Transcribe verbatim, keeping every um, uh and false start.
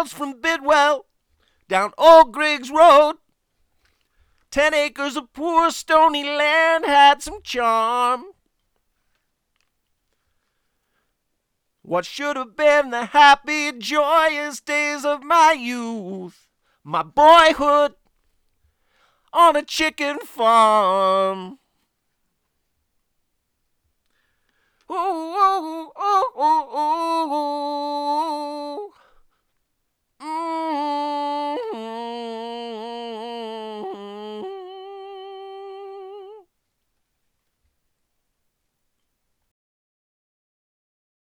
miles from Bidwell, down Old Griggs Road. Ten acres of poor stony land had some charm. What should have been the happy, joyous days of my youth, my boyhood, on a chicken farm. Ooh, ooh, ooh, ooh, ooh.